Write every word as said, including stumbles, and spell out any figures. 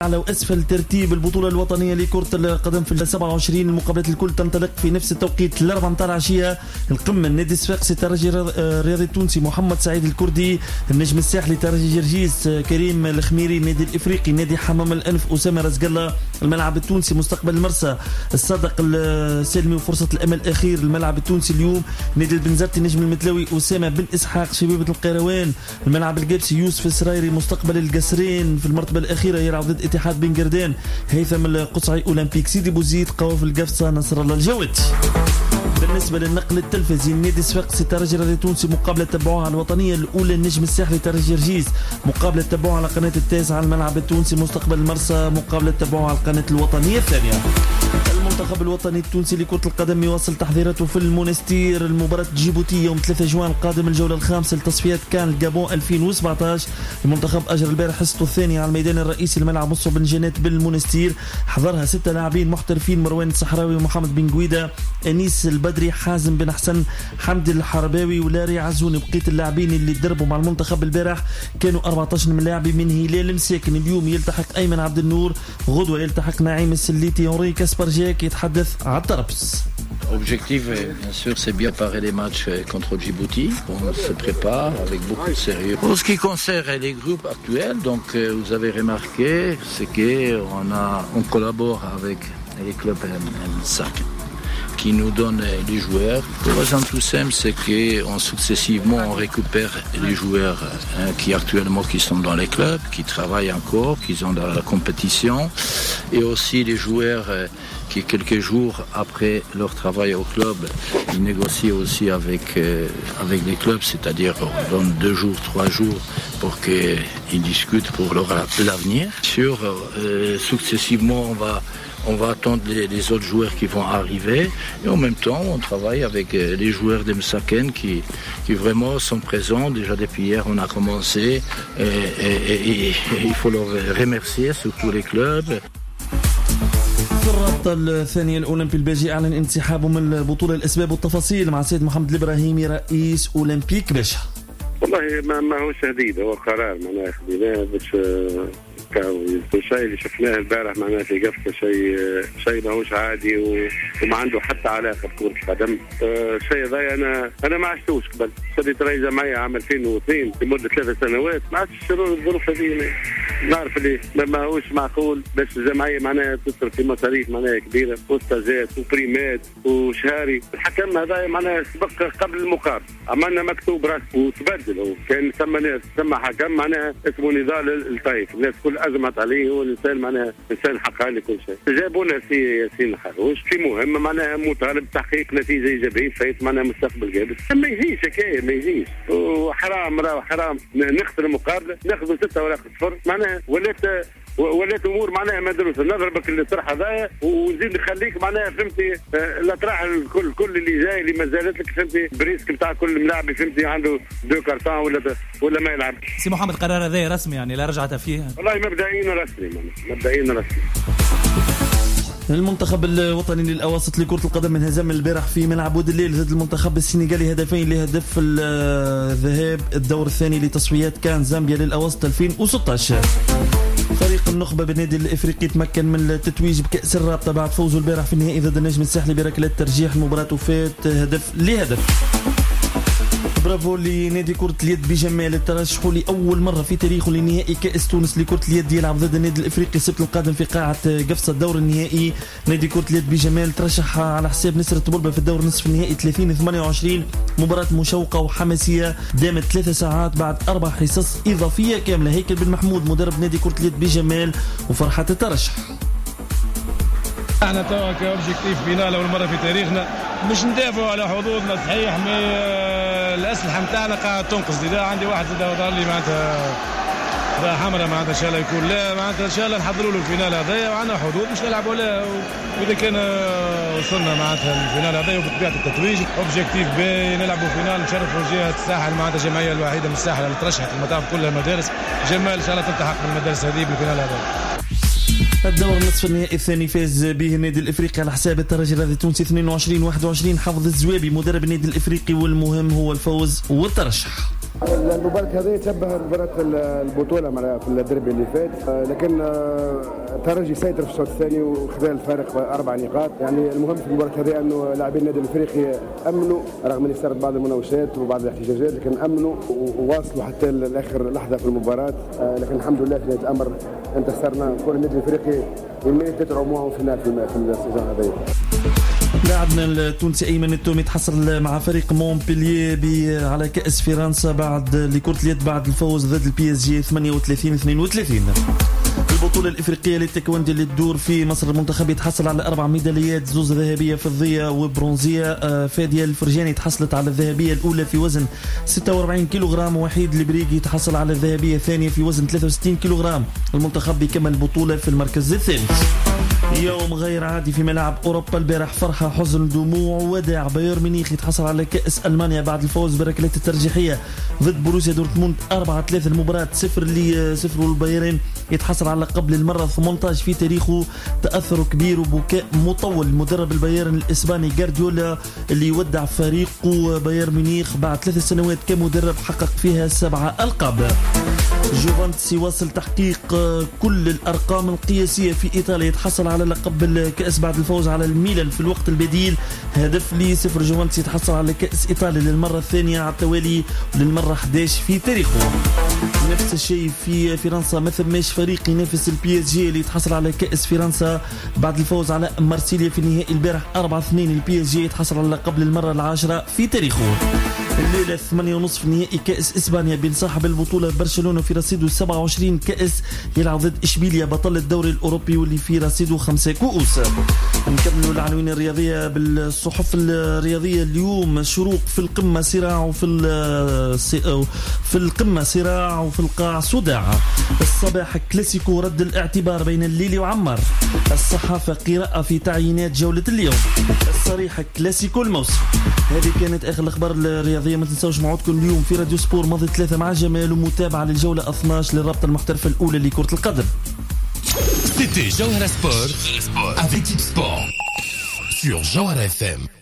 على وأسفل ترتيب البطولة الوطنية لكرة القدم في السبعة وعشرين. المقابلات الكل تنطلق في نفس التوقيت الأربعة عشر عشية. القمة النادي الصفاقسي الترجي الرياضي التونسي محمد سعيد الكردي، النجم الساحلي ترجي جرجيس كريم الخميري، النادي الإفريقي نادي حمام الأنف أسامة رزق الله، الملعب التونسي مستقبل المرسى الصادق السلمي وفرصة الأمل الأخير. الملعب التونسي اليوم نادي البنزرتي نجم المتلاوي أسامة بن إسحاق شبيبة القيروان، الملعب القابسي يوسف السرايري مستقبل القصرين. في المرتبة الأخيرة يلعب ضد اتحاد بن قردان هيثم القصعي أولمبيك سيدي بوزيد قواف القفصة نصر الله الجوت. بالنسبة للنقل التلفزي النادي الصفاقسي الترجي الرياضي التونسي مقابلة تبعوها على الوطنية الأولى النجم الساحلي ترجي جرجيس، مقابلة تبعوها على قناة التاسعة الملعب التونسي مستقبل المرسى، مقابلة تبعوها على القناة الوطنية الثانية. المنتخب الوطني التونسي لكرة القدم يواصل تحضيراته في المونستير. المباراة جيبوتية يوم ثلاثة جوان القادم الجولة الخامسة لتصفيات كان الجابون ألفين وسبعطاش. المنتخب أجرى البارح حصته الثانية على الميدان الرئيسي الملعب مصر بن جنات بالمونستير، حضرها ستة لاعبين محترفين: مروان الصحراوي ومحمد بن قويدة، أنيس البدري، حازم بن حسن، حمد الحرباوي ولاري عزوني. بقية اللاعبين اللي تدربوا مع المنتخب البارح كانوا أربعة عشر من لاعب من هلال مساكن. اليوم يلتحق أيمن عبد النور، غدوة يلتحق نعيم السليتي، هنري كاسبر جاك يتحدث على الطرابلس. L'objectif, bien sûr, c'est bien préparer les matchs contre Djibouti. On se prépare avec beaucoup de sérieux. Pour ce qui concerne les groupes actuels, donc vous avez remarqué, c'est qu'on a, on collabore avec les clubs M cinq qui nous donnent les joueurs. La raison tout simple, c'est qu'on successivement on récupère les joueurs hein, qui actuellement qui sont dans les clubs, qui travaillent encore, qui sont dans la compétition, et aussi les joueurs euh, qui quelques jours après leur travail au club, ils négocient aussi avec euh, avec les clubs, c'est-à-dire on donne deux jours, trois jours pour qu'ils discutent pour leur l'avenir. Sur euh, successivement, on va On va attendre les, les autres joueurs qui vont arriver et en même temps on travaille avec les joueurs de Msaken qui, qui vraiment sont présents. Déjà depuis hier on a commencé et, et, et, et il faut leur remercier, surtout les clubs. في الرابطة الثانية الأولمبي الباجي أعلن انسحابه من البطولة. الأسباب والتفاصيل مع سيد محمد الإبراهيمي رئيس أولمبيك باشا. والله ما ما هو شديد، هو قرار معناه خذيناه باش الشيء اللي شفناه البارح معناه في قفصة شيء شيء ماهوش عادي وما عنده حتى علاقة بكرة القدم. الشيء هذا أنا أنا ما عشتوش قبل. شديت رئيس جمعية عام ألفين واثنين لمدة ثلاث سنوات، ما عادش الظروف هذه. نعرف اللي ما هوش معقول باش الجمعية معناها تصرف في مصاريف معناها كبيرة وستاجات وبريمات وشهري. الحكم هذا معناها سبق قبل المقابل، عملنا مكتوب رسم وتبدل. وكان ثم ثم حكم معناها اسمه نضال الطيف، الناس كل أزمت عليه، هو الإنسان معناها إنسان حقاني كل شيء. جابونا في ياسين خروش في مهمة معناها مطالب تحقيق نتيجة إيجابية فايت معناها مستقبل جابس. ما يجيش حكاية، ما يجيش، وحرام راه حرام نخسر المقابلة ناخذ ستة ولا صفر معناها ولات ولات امور معناها مدروسه. نضربك الطرح هذا ونزيد نخليك معناها فهمتي الاطراح الكل كل اللي جاي اللي ما زالت لك فهمتي بريسك نتاع كل ملاعب فهمتي عنده دو كارتون ولا ولا ما يلعب. سي محمد القرار هذا رسمي يعني لا رجعت فيه؟ والله مبدئيا رسمي مبدئيا رسمي. المنتخب الوطني للأواسط لكرة القدم انهزم البارح في ملعب بود الليل ضد المنتخب السنغالي هدفين لهدف الذهاب الدور الثاني لتصفيات كان زامبيا للأواسط ألفين وستة عشر. فريق النخبة بالنادي الإفريقي تمكن من التتويج بكأس الرابطة بعد فوزه البارح في النهائي ضد النجم الساحلي بركلات ترجيح. المباراة وفات هدف لهدف. برافو لنادي كرة اليد بجمال الترشح لأول مرة في تاريخه لنهائي كأس تونس لكرة اليد، يلعب ضد النادي الإفريقي السبت القادم في قاعة قفصة الدور النهائي. نادي كرة اليد بجمال ترشح على حساب نسر طبربة في الدور نصف النهائي ثلاثين ثمانية وعشرين. مباراة مشوقة وحماسية دامت ثلاث ساعات بعد أربع حصص إضافية كاملة. هيكل بن محمود مدرب نادي كرة اليد بجمال وفرحة الترشح. احنا توا كأوبجيكتيف فينال اول مره في تاريخنا مش ندافعوا على حظوظنا صحيح، مي الاسلحه نتاعنا قاعد تنقص. اذا عندي واحد زاد ظهر لي معناتها ذا حمراء معناتها ان شاء الله يكون لا معناتها ان شاء الله نحضروا له الفينال هذايا وعندنا حظوظ مش نلعبوا له. واذا كان وصلنا معناتها الفينال هذايا وبطبيعه التتويج اوبجيكتيف بي نلعبوا فينال نشرفوا جهه الساحل معناتها الجمعيه الوحيده من الساحل اللي ترشحت المطاف كلها المدارس. جمال ان شاء الله تلتحق بالمدارس هذه بالفينال هذا. الدور النصف النهائي الثاني فاز به النادي الافريقي على حساب الترجي الرياضي التونسي اثنين وعشرين واحد وعشرين. حافظ الزوابي مدرب النادي الافريقي والمهم هو الفوز والترشح. المباراة هذه تشبه مباراة البطولة في الدربي اللي فات، لكن الترجي سيطر في الشوط الثاني وخذا الفارق أربع نقاط. يعني المهم في المباراة هذه أنه لاعبين النادي الأفريقي أمنوا رغم أن صارت بعض المناوشات وبعض الاحتجاجات، لكن أمنوا وواصلوا حتى لآخر لحظة في المباراة. لكن الحمد لله في نهاية الأمر انتصرنا كل النادي الأفريقي يميت تترعوا معه في النهاية في السيزون هذه. لاعبنا التونسي أيمن التومي تحصل مع فريق مونبلييه على كأس فرنسا بعد لكرة اليد بعد الفوز ضد البي اس جي ثمانية وثلاثين اثنين وثلاثين. البطولة الإفريقية للتايكوندو اللي تدور في مصر، المنتخب يتحصل على أربع ميداليات، زوز ذهبية فضية وبرونزية. فادية الفرجاني تحصلت على الذهبية الأولى في وزن ستة وأربعين كيلوغرام، وحيد البريقي تحصل على الذهبية الثانية في وزن ثلاثة وستين كيلوغرام. المنتخب بيكمل البطولة في المركز الثالث. يوم غير عادي في ملاعب أوروبا البارح، فرحة حزن دموع وداع. بايرن ميونخ يتحصل على كأس ألمانيا بعد الفوز بركلات الترجيحية ضد بروسيا دورتموند أربعة ثلاثة. المباراة صفر لصفر، والبايرن يتحصل على قبل المرة ثمانية عشر في تاريخه. تأثر كبير وبكاء مطول. مدرب البايرن الإسباني جارديولا اللي يودع فريقه بايرن ميونخ بعد ثلاث سنوات كمدرب حقق فيها سبعة ألقاب. جوفانتس يواصل تحقيق كل الأرقام القياسية في إيطاليا، يتحصل على لقب الكأس بعد الفوز على الميلان في الوقت البديل هدف لي صفر. جوفانتس يتحصل على كأس إيطاليا للمرة الثانية على التوالي وللمرة أحد عشر في تاريخه. نفس الشيء في فرنسا، ما ثماش فريق ينافس البي اس جي اللي يتحصل على كأس فرنسا بعد الفوز على مارسيليا في النهائي البارح أربعة اثنين. البي اس جي يتحصل على اللقب للمرة العاشرة في تاريخه. الليلة ثمانية ونصف نهائي كأس إسبانيا بين صاحب البطولة برشلونة في رصيده سبعة وعشرين كأس يلعب ضد إشبيليا بطل الدوري الأوروبي واللي في رصيده خمسة كؤوس. نكملوا العناوين الرياضية بالصحف الرياضية اليوم. شروق في القمة صراع وفي في القمة صراع وفي القاع صداع. الصباح كلاسيكو رد الاعتبار بين الليلي وعمار. الصحافة قراءة في تعيينات جولة اليوم. الصريحة كلاسيكو الموسم. هذه كانت آخر الأخبار الرياضية. ما تنسوش موعدكم اليوم في راديو سبور ماضي ثلاثة مع جمال ومتابعة للجولة اثناشر للرابطة المحترفة الأولى لكرة القدم. C'était Jawhara Sport avec Deep Sport sur Jawhara F M.